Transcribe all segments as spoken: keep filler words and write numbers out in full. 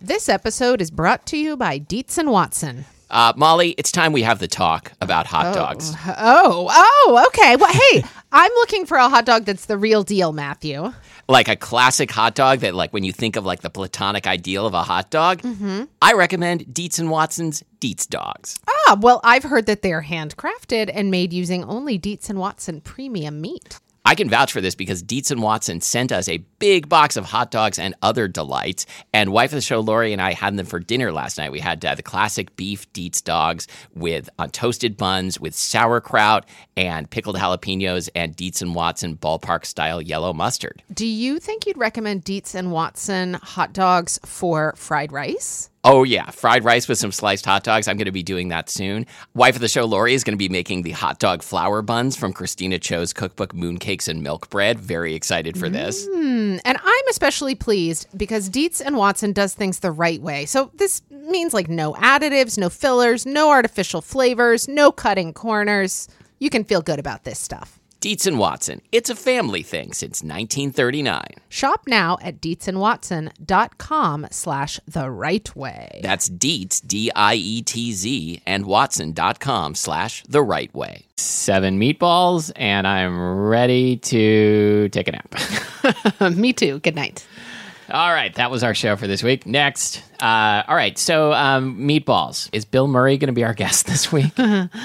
This episode is brought to you by Dietz and Watson. Uh, Molly, it's time we have the talk about hot oh. dogs. Oh, oh, okay. Well, hey, I'm looking for a hot dog that's the real deal, Matthew. Like a classic hot dog that, like, when you think of, like, the platonic ideal of a hot dog, mm-hmm. I recommend Dietz and Watson's Dietz Dogs. Ah, well, I've heard that they're handcrafted and made using only Dietz and Watson premium meat. I can vouch for this because Dietz and Watson sent us a big box of hot dogs and other delights. And wife of the show, Lori, and I had them for dinner last night. We had uh, the classic beef Dietz dogs with on toasted buns with sauerkraut and pickled jalapenos and Dietz and Watson ballpark-style yellow mustard. Do you think you'd recommend Dietz and Watson hot dogs for fried rice? Oh, yeah. Fried rice with some sliced hot dogs. I'm going to be doing that soon. Wife of the show, Lori, is going to be making the hot dog flour buns from Christina Cho's cookbook, Mooncakes and Milk Bread. Very excited for this. Mm, and I'm especially pleased because Dietz and Watson does things the right way. So this means like no additives, no fillers, no artificial flavors, no cutting corners. You can feel good about this stuff. Dietz and Watson. It's a family thing since nineteen thirty-nine. Shop now at dietzandwatson.com slash the right way. That's Dietz, D I E T Z, and Watson.com slash the right way. Seven meatballs, and I'm ready to take a nap. Me too. Good night. All right, that was our show for this week. Next. Uh, all right, so um, meatballs. Is Bill Murray going to be our guest this week?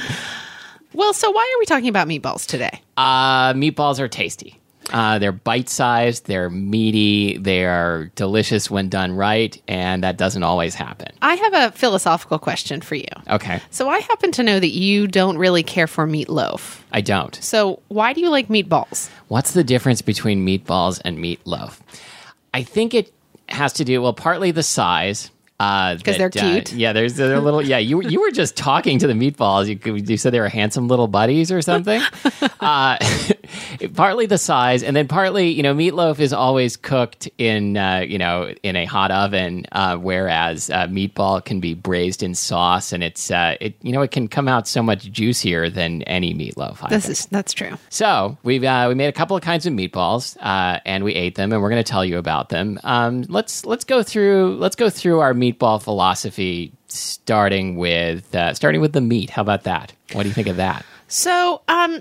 Well, so why are we talking about meatballs today? Uh, meatballs are tasty. Uh, they're bite-sized, they're meaty, they are delicious when done right, and that doesn't always happen. I have a philosophical question for you. Okay. So I happen to know that you don't really care for meatloaf. I don't. So why do you like meatballs? What's the difference between meatballs and meatloaf? I think it has to do, well, partly the size. Because uh, they're cute. Uh, yeah, there's they're a little. Yeah, you you were just talking to the meatballs. You, you said they were handsome little buddies or something. uh, partly the size, and then partly, you know, meatloaf is always cooked in uh, you know in a hot oven, uh, whereas uh, meatball can be braised in sauce, and it's uh, it you know it can come out so much juicier than any meatloaf. I this think. is that's true. So we've uh, we made a couple of kinds of meatballs, uh, and we ate them, and we're going to tell you about them. Um, let's let's go through let's go through our meat. Meatball philosophy, starting with uh, starting with the meat. How about that? What do you think of that? So, um,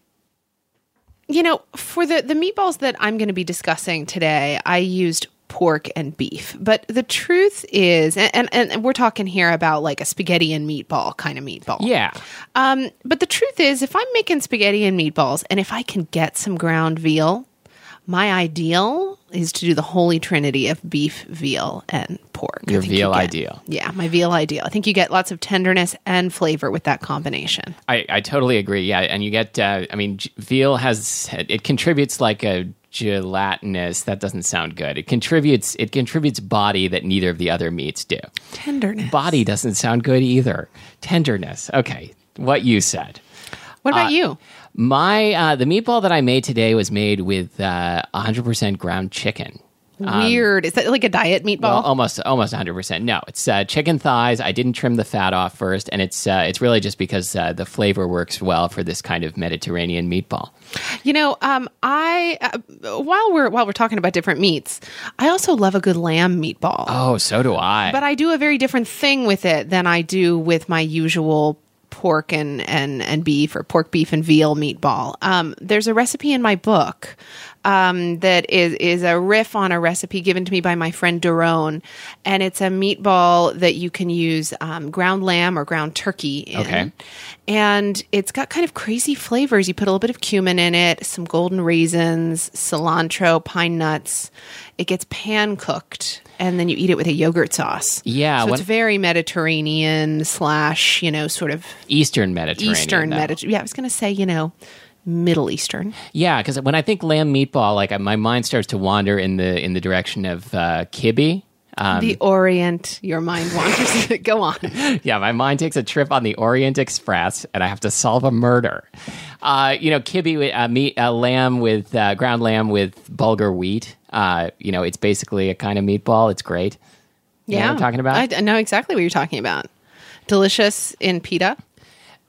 you know, for the the meatballs that I'm going to be discussing today, I used pork and beef. But the truth is, and, and, and we're talking here about like a spaghetti and meatball kind of meatball. Yeah. Um, but the truth is, if I'm making spaghetti and meatballs, and if I can get some ground veal, my ideal is to do the holy trinity of beef, veal, and pork. Your veal you get, ideal. Yeah, my veal ideal. I think you get lots of tenderness and flavor with that combination. I, I totally agree. Yeah, and you get, uh, I mean, veal has, it contributes like a gelatinous, that doesn't sound good. It contributes, it contributes body that neither of the other meats do. Tenderness. Body doesn't sound good either. Tenderness. Okay, what you said. What about uh, you? My uh, the meatball that I made today was made with uh, one hundred percent ground chicken. Weird. Um, Is that like a diet meatball? Well, almost almost one hundred percent. No, it's uh, chicken thighs. I didn't trim the fat off first, and it's uh, it's really just because uh, the flavor works well for this kind of Mediterranean meatball. You know, um, I uh, while we're while we're talking about different meats, I also love a good lamb meatball. Oh, so do I. But I do a very different thing with it than I do with my usual pork and, and, and beef or pork, beef, and veal meatball. Um, there's a recipe in my book um, that is, is a riff on a recipe given to me by my friend Daron. And it's a meatball that you can use um, ground lamb or ground turkey in. Okay. And it's got kind of crazy flavors. You put a little bit of cumin in it, some golden raisins, cilantro, pine nuts. It gets pan cooked, and then you eat it with a yogurt sauce. Yeah. So when, it's very Mediterranean slash, you know, sort of Eastern Mediterranean. Eastern Mediterranean. Yeah, I was going to say, you know, Middle Eastern. Yeah, because when I think lamb meatball, like my mind starts to wander in the in the direction of uh, kibbeh. Um, the Orient, your mind wanders. Go on. Yeah, my mind takes a trip on the Orient Express, and I have to solve a murder. Uh, you know, kibbeh, uh, meat, uh, lamb with uh, ground lamb with bulgur wheat. Uh, you know, it's basically a kind of meatball. It's great. You Yeah, know what I'm talking about. I know exactly what you're talking about. Delicious in pita.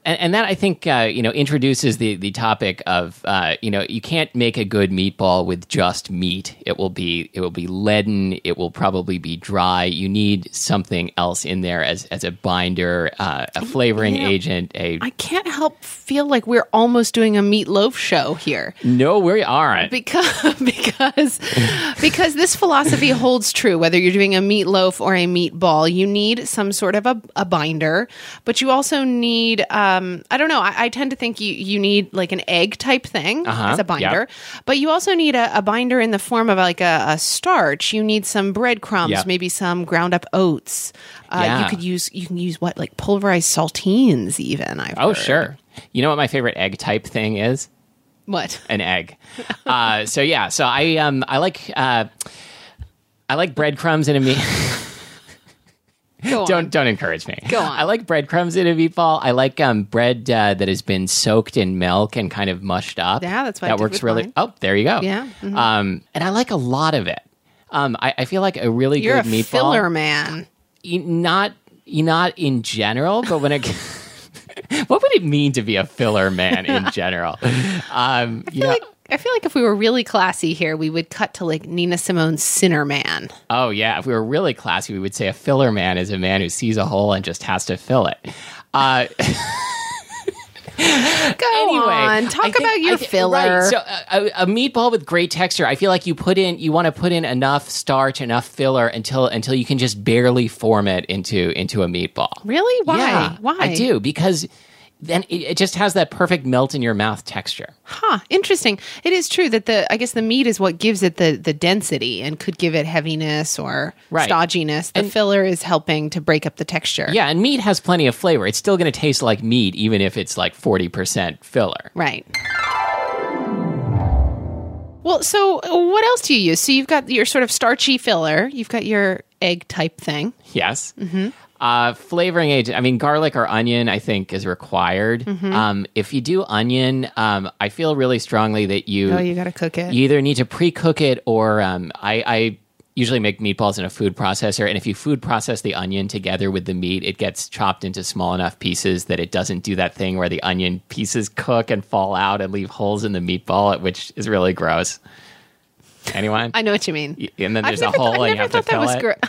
And, and that, I think, uh, you know, introduces the, the topic of, uh, you know, you can't make a good meatball with just meat. It will be it will be leaden. It will probably be dry. You need something else in there as as a binder, uh, a flavoring Yeah. agent. A I can't help feel like we're almost doing a meatloaf show here. no, we aren't. Because because because this philosophy holds true whether you're doing a meatloaf or a meatball. You need some sort of a, a binder, but you also need um, I don't know. I, I tend to think you you need like an egg type thing Uh-huh, as a binder, yep. but you also need a, a binder in the form of like a, a starch. You need some breadcrumbs, Yep. maybe some ground up oats. Uh, Yeah. You could use you can use what like pulverized saltines even. I've Oh, heard. sure. You know what my favorite egg type thing is? What? An egg. uh, so yeah, so I um I like uh, I like breadcrumbs in a meat. Go on. don't don't encourage me. Go on. I like breadcrumbs in a meatball. I like um bread uh, that has been soaked in milk and kind of mushed up. Yeah, that's what I that did works with really. mine. Oh, there you go. Yeah, mhm. Um, and I like a lot of it. Um, I, I feel like a really You're a good meatball. filler man. y- Not not in general, but when it. What would it mean to be a filler man in general? Um, you know, Like, I feel like if we were really classy here, we would cut to like Nina Simone's Sinner Man. oh yeah, if we were really classy, we would say a filler man is a man who sees a hole and just has to fill it. Uh, Go anyway, on, I talk think- about your I thi- filler. Right, so a, a meatball with great texture. I feel like you put in, you want to put in enough starch, enough filler until until you can just barely form it into into a meatball. Really? Why? Yeah, Why? I do because then it, it just has that perfect melt in your mouth texture. Huh. Interesting. It is true that the I guess the meat is what gives it the the density and could give it heaviness or Right. stodginess. The filler is helping to break up the texture. Yeah, and meat has plenty of flavor. It's still going to taste like meat, even if it's like forty percent filler. Right. Well, so uh, what else do you use? So you've got your sort of starchy filler. You've got your egg type thing. Yes. Mm-hmm. Uh, flavoring agent. I mean, garlic or onion, I think, is required. Mm-hmm. Um, if you do onion, um, I feel really strongly that you Oh, you got to cook it. you either need to pre-cook it or um, I, I usually make meatballs in a food processor. And if you food process the onion together with the meat, it gets chopped into small enough pieces that it doesn't do that thing where the onion pieces cook and fall out and leave holes in the meatball, which is really gross. Anyone? I know what you mean. And then I've there's never a hole th- I and you never have to thought that fill was it. gr-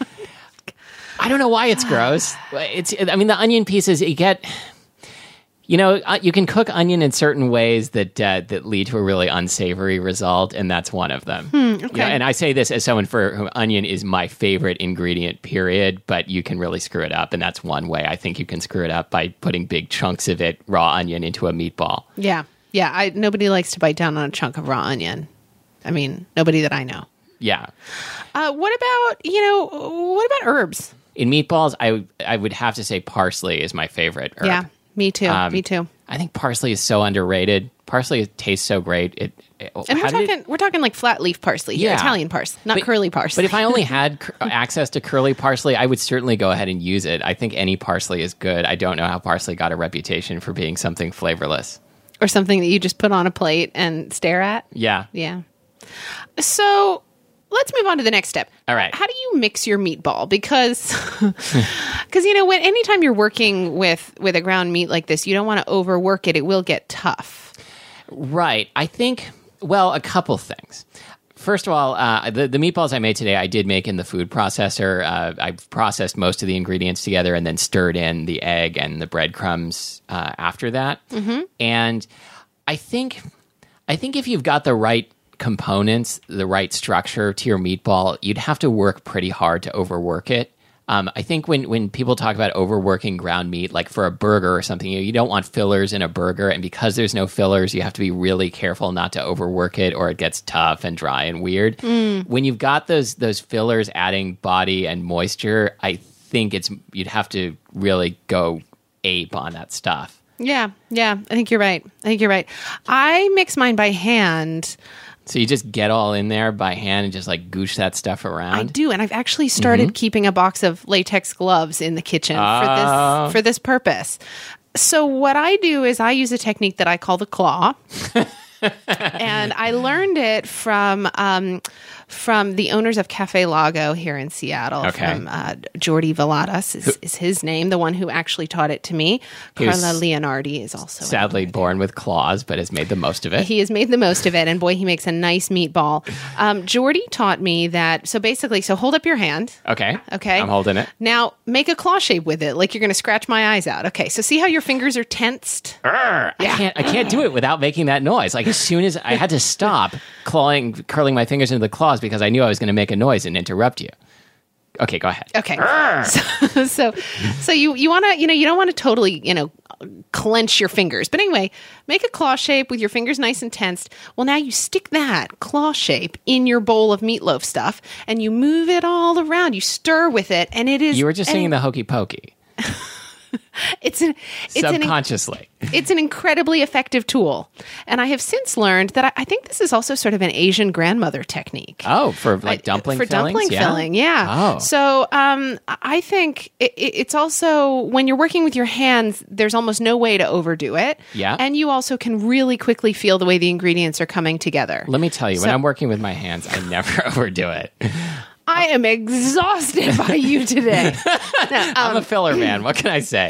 I don't know why it's gross. It's, I mean, the onion pieces you get. You know, uh, you can cook onion in certain ways that uh, that lead to a really unsavory result, and that's one of them. You know, okay. and I say this as someone for whom onion is my favorite ingredient, period. But you can really screw it up, and that's one way I think you can screw it up by putting big chunks of it, raw onion, into a meatball. Yeah. Yeah. I, nobody likes to bite down on a chunk of raw onion. I mean, nobody that I know. Yeah. Uh, what about, you know, what about herbs? In meatballs, I I would have to say parsley is my favorite herb. Yeah. Me too. Um, me too. I think parsley is so underrated. Parsley tastes so great. It, it And we're how did it- talking, we're talking like flat leaf parsley here, Yeah. Italian parsley, not But- curly parsley. But if I only had cur- access to curly parsley, I would certainly go ahead and use it. I think any parsley is good. I don't know how parsley got a reputation for being something flavorless. or something that you just put on a plate and stare at. Yeah. Yeah. So let's move on to the next step. All right. How do you mix your meatball? Because, because you know, when anytime you're working with with a ground meat like this, you don't want to overwork it. It will get tough. Right. I think, well, a couple things. First of all, uh, the, the meatballs I made today, I did make in the food processor. Uh, I processed most of the ingredients together and then stirred in the egg and the breadcrumbs uh, after that. Mm-hmm. And I think, I think if you've got the right components, the right structure to your meatball, you'd have to work pretty hard to overwork it. Um, I think when, when people talk about overworking ground meat, like for a burger or something, you know, you don't want fillers in a burger. And because there's no fillers, you have to be really careful not to overwork it or it gets tough and dry and weird. Mm. When you've got those those fillers adding body and moisture, I think it's you'd have to really go ape on that stuff. Yeah, yeah. I think you're right. I think you're right. I mix mine by hand. So you just get all in there by hand and just like goosh that stuff around? I do, and I've actually started Mm-hmm. keeping a box of latex gloves in the kitchen Oh. for this for this purpose. So what I do is I use a technique that I call the claw. And I learned it from um, from the owners of Cafe Lago here in Seattle. Okay. From uh, Jordi Valadas is, is his name, the one who actually taught it to me. He was Carla Leonardi is also sadly born with claws, but has made the most of it. He has made the most of it, and boy, he makes a nice meatball. Um, Jordi taught me that. So basically, so hold up your hand. Okay. Okay. I'm holding it. Now make a claw shape with it, like you're going to scratch my eyes out. Okay. So see how your fingers are tensed? Urgh, I can't. I can't do it without making that noise. Like as soon as I had to stop clawing, curling my fingers into the claws because I knew I was going to make a noise and interrupt you. Okay, go ahead. Okay. So, so, so you you want to you know you don't want to totally you know clench your fingers, but anyway, make a claw shape with your fingers nice and tensed. Well, now you stick that claw shape in your bowl of meatloaf stuff, and you move it all around. You stir with it, and it is. You were just and singing the hokey pokey It's an it's subconsciously. An, it's an incredibly effective tool, and I have since learned that I, I think this is also sort of an Asian grandmother technique. Oh, for like I- dumpling for fillings? dumpling yeah? filling, yeah. Oh. So um, I think it, it- it's also when you're working with your hands, there's almost no way to overdo it. Yeah. and you also can really quickly feel the way the ingredients are coming together. Let me tell you, when So- I'm working with my hands, I never overdo it. I am exhausted by you today. Now, I'm um, a filler man. What can I say?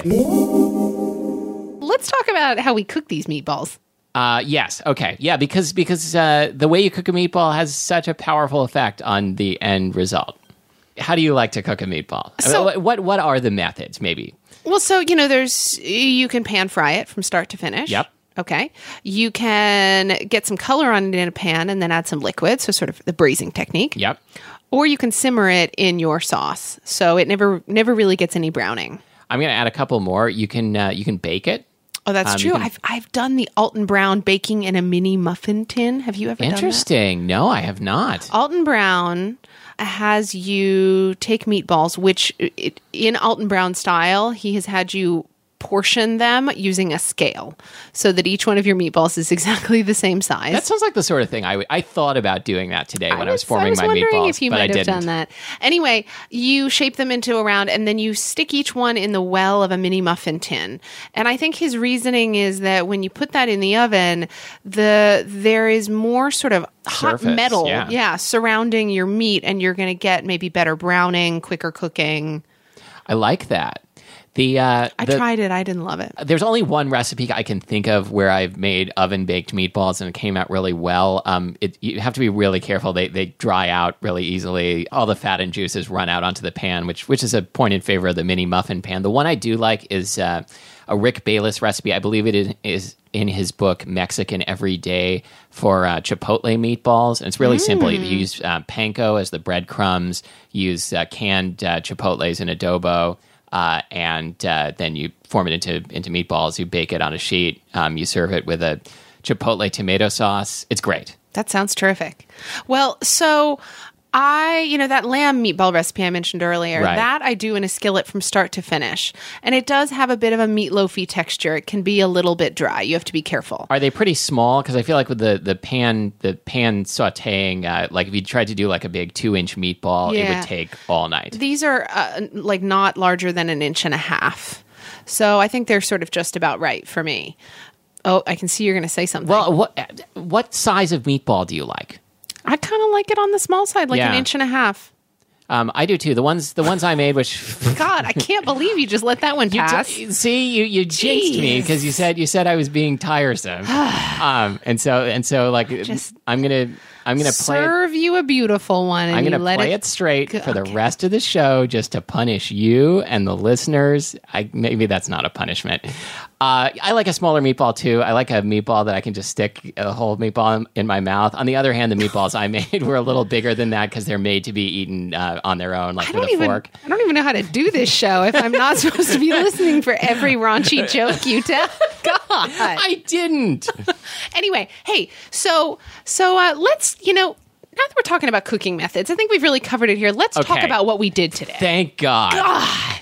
let's talk about how we cook these meatballs. Uh, yes. Okay. Yeah. Because because uh, the way you cook a meatball has such a powerful effect on the end result. How do you like to cook a meatball? I So- mean, what what are the methods? Maybe. Well, so, you know, there's, you can pan fry it from start to finish. Yep. Okay. You can get some color on it in a pan and then add some liquid. So sort of the braising technique. Yep. Or you can simmer it in your sauce. So it never, never really gets any browning. I'm going to add a couple more. You can uh, you can bake it. Oh, that's Um, you true. can- I've, I've done the Alton Brown baking in a mini muffin tin. Have you ever done that? Interesting. No, I have not. Alton Brown has you take meatballs, which it, in Alton Brown style, he has had you portion them using a scale so that each one of your meatballs is exactly the same size. That sounds like the sort of thing I would- I thought about doing that today when I was, I forming was my wondering meatballs, if you but might I have didn't. done that. Anyway, you shape them into a round and then you stick each one in the well of a mini muffin tin. And I think his reasoning is that when you put that in the oven, the there is more sort of hot Surface, metal, yeah. surrounding your meat, and you're going to get maybe better browning, quicker cooking. I like that. The uh, I the, tried it. I didn't love it. There's only one recipe I can think of where I've made oven baked meatballs and it came out really well. Um, it, you have to be really careful; they they dry out really easily. All the fat and juices run out onto the pan, which which is a point in favor of the mini muffin pan. The one I do like is uh, a Rick Bayless recipe. I believe it is, is in his book Mexican Every Day for uh, Chipotle meatballs. And it's really mm. simple. You use uh, panko as the breadcrumbs. You use uh, canned uh, chipotles and adobo. Uh, and uh, then you form it into into meatballs. You bake it on a sheet. Um, you serve it with a chipotle tomato sauce. It's great. That sounds terrific. Well, so I, you know, that lamb meatball recipe I mentioned earlier, Right. that I do in a skillet from start to finish. And it does have a bit of a meatloafy texture. It can be a little bit dry. You have to be careful. Are they pretty small? Because I feel like with the, the pan the pan sautéing, uh, like if you tried to do like a big two inch meatball, it Yeah. would take all night. These are uh, like not larger than an inch and a half. So I think they're sort of just about right for me. Oh, I can see you're going to say something. Well, what what size of meatball do you like? I kind of like it on the small side, like an Yeah. inch and a half. Um, I do too. The ones the ones I made, which God, I can't believe you just let that one You pass. d- see, you you jinxed me Jeez. because you said you said I was being tiresome, um, and so and so like Just I'm gonna I'm gonna play it, Serve you a beautiful one, and I'm you gonna let play it. it straight go- for the okay. rest of the show just to punish you and the listeners. I maybe that's not a punishment. Uh, I like a smaller meatball too. I like a meatball that I can just stick a whole meatball in, in my mouth. On the other hand, the meatballs I made were a little bigger than that because they're made to be eaten uh, on their own, like I with don't a even. fork. I don't even know how to do this show if I'm not supposed to be listening for every raunchy joke you tell. God. I didn't. Anyway, hey, so so uh, let's you know. Now that we're talking about cooking methods, I think we've really covered it here. Let's talk Okay. about what we did today. Thank God. God.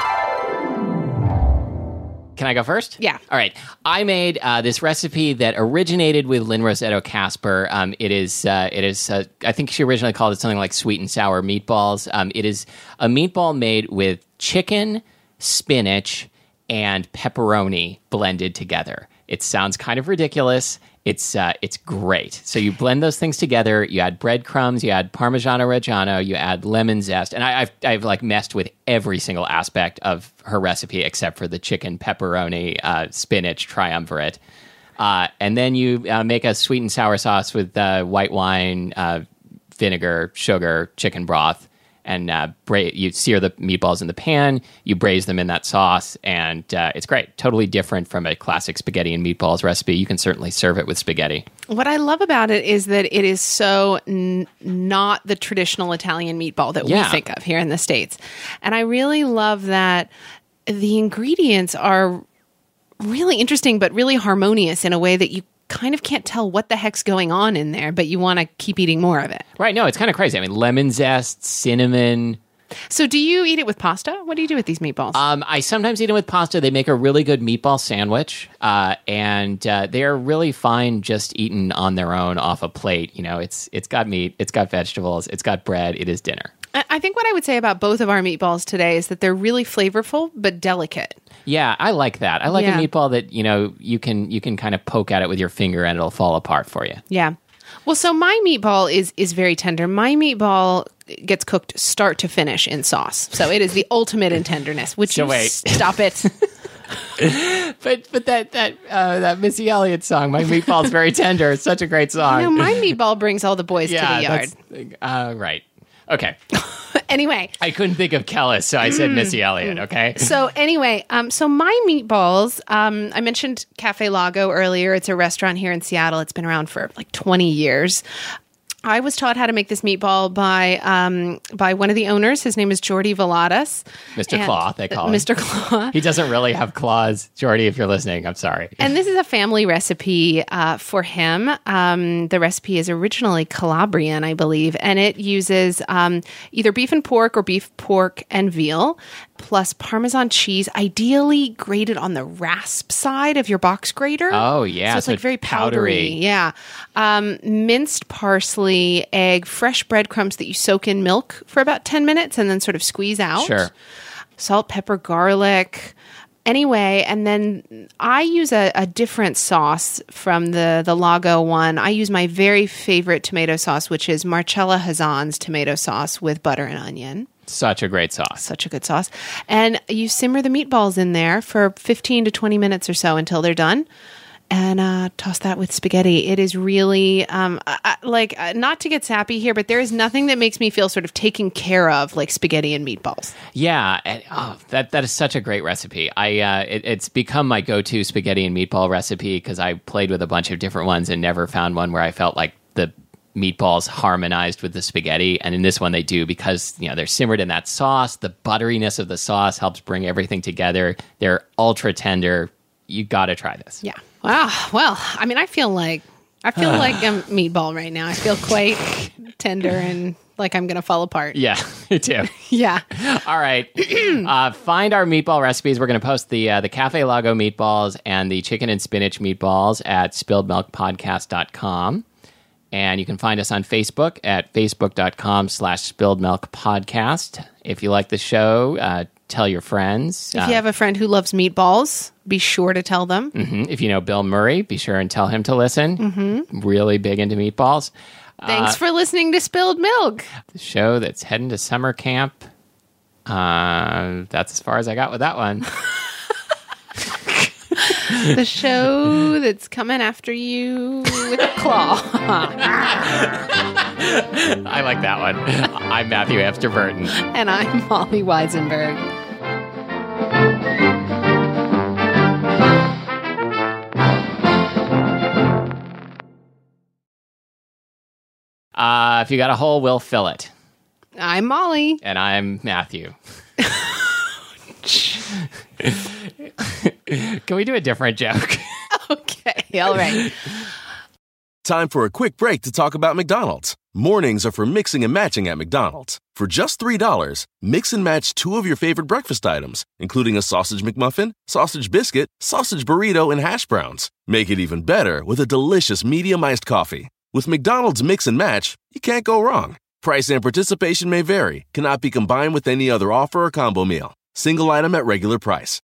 Can I go first? Yeah. All right. I made uh, this recipe that originated with Lynn Rossetto Casper. Um, it is, uh, it is. Uh, I think she originally called it something like sweet and sour meatballs. Um, it is a meatball made with chicken, spinach, and pepperoni blended together. It sounds kind of ridiculous, It's uh, it's great. So you blend those things together. You add breadcrumbs. You add Parmigiano Reggiano. You add lemon zest. And I, I've I've like messed with every single aspect of her recipe except for the chicken pepperoni uh, spinach triumvirate. Uh, and then you uh, make a sweet and sour sauce with uh, white wine, uh, vinegar, sugar, chicken broth. And uh, bra- you sear the meatballs in the pan, you braise them in that sauce, and uh, it's great. Totally different from a classic spaghetti and meatballs recipe. You can certainly serve it with spaghetti. What I love about it is that it is so n- not the traditional Italian meatball that Yeah. we think of here in the States. And I really love that the ingredients are really interesting, but really harmonious in a way that you kind of can't tell what the heck's going on in there, but you want to keep eating more of it. Right, no, it's kind of crazy. I mean, lemon zest, cinnamon. So do you eat it with pasta? What do you do with these meatballs? Um, I sometimes eat them with pasta. They make a really good meatball sandwich, uh, and uh, they're really fine just eaten on their own off a plate. You know, it's it's got meat, it's got vegetables, it's got bread, it is dinner. I I think what I would say about both of our meatballs today is that they're really flavorful, but delicate. Yeah, I like that. I like Yeah. a meatball that, you know, you can you can kind of poke at it with your finger and it'll fall apart for you. Yeah. Well, so my meatball is is very tender. My meatball gets cooked start to finish in sauce. So it is the ultimate in tenderness. Would So you wait. stop it? But but that that uh, that Missy Elliott song, "My Meatball's Very Tender," it's such a great song. No, my meatball brings all the boys yeah, to the yard. that's- Uh, right. Okay. Anyway, I couldn't think of Kellis, so I said Missy Elliott. Okay. so anyway, um, so my meatballs, um, I mentioned Cafe Lago earlier. It's a restaurant here in Seattle. It's been around for like twenty years. I was taught how to make this meatball by um, by one of the owners. His name is Jordi Valadas. Mister And- Claw, they call him. Mister Claw. He doesn't really have claws, Jordy. If you're listening, I'm sorry. And this is a family recipe uh, for him. Um, the recipe is originally Calabrian, I believe, and it uses um, either beef and pork or beef, pork, and veal, plus Parmesan cheese, ideally grated on the rasp side of your box grater. Oh, yeah, So it's so like it's very powdery. powdery. Yeah. Um, minced parsley, egg, fresh breadcrumbs that you soak in milk for about ten minutes and then sort of squeeze out. Sure. Salt, pepper, garlic. Anyway, and then I use a, a different sauce from the, the Lago one. I use my very favorite tomato sauce, which is Marcella Hazan's tomato sauce with butter and onion. Such a great sauce. Such a good sauce. And you simmer the meatballs in there for fifteen to twenty minutes or so until they're done. And uh, toss that with spaghetti. It is really, um, I, I- like, uh, not to get sappy here, but there is nothing that makes me feel sort of taken care of like spaghetti and meatballs. Yeah, and, oh, that that is such a great recipe. I uh, it, it's become my go-to spaghetti and meatball recipe because I played with a bunch of different ones and never found one where I felt like the meatballs harmonized with the spaghetti. And in this one, they do because you know they're simmered in that sauce. The butteriness of the sauce helps bring everything together. They're ultra tender. You got to try this. Yeah. Wow. Well, I mean, I feel like I feel like a meatball right now. I feel quite tender and like I'm going to fall apart. Yeah, me too. Yeah. All right. Uh, find our meatball recipes. We're going to post the uh, the Cafe Lago meatballs and the chicken and spinach meatballs at spilled milk podcast dot com. And you can find us on Facebook at facebook.com slash spilled milk podcast. If you like the show, uh, tell your friends. If you have a friend who loves meatballs, be sure to tell them. Mhm. If you know Bill Murray, be sure and tell him to listen. Mm-hmm. Really big into meatballs. Thanks for listening to Spilled Milk. The show that's heading to summer camp. Uh, that's as far as I got with that one. The show that's coming after you with a claw. I like that one. I'm Matthew Amster Burton. And I'm Molly Weisenberg. Uh, if you got a hole, we'll fill it. I'm Molly. And I'm Matthew. Can we do a different joke? Okay, all right. Time for a quick break to talk about McDonald's. Mornings are for mixing and matching at McDonald's. For just three dollars, mix and match two of your favorite breakfast items, including a sausage McMuffin, sausage biscuit, sausage burrito, and hash browns. Make it even better with a delicious medium-iced coffee. With McDonald's Mix and Match, you can't go wrong. Price and participation may vary, cannot be combined with any other offer or combo meal. Single item at regular price.